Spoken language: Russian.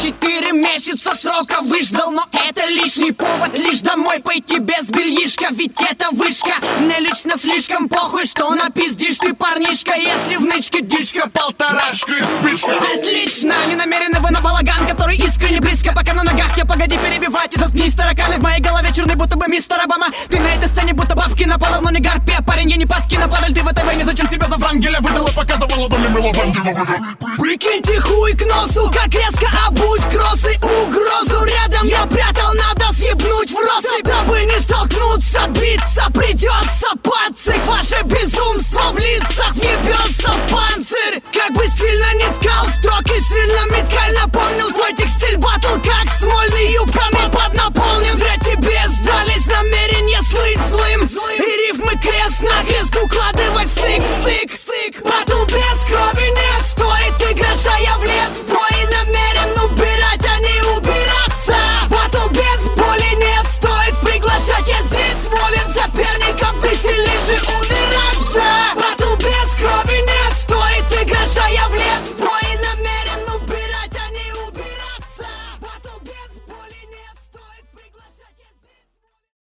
4 месяца срока выждал, но это лишний повод лишь домой пойти без бельишка. Ведь это вышка, мне лично слишком похуй, что напиздишь ты, парнишка. Если в нычке дичка, полторашка и спичка. Отлично, не намерены вы на балаган, который искренне близко. Пока на ногах я, погоди перебивать и заткнись, тараканы. В моей голове черный, будто бы мистер Обама. Ты на этой сцене будто бабки нападал, но не гарпи, а парень, я не падки нападаль. Ты в этой войне зачем себя за Врангеля выдала, показывала доли милого ангела. Прикиньте хуй к носу, как резко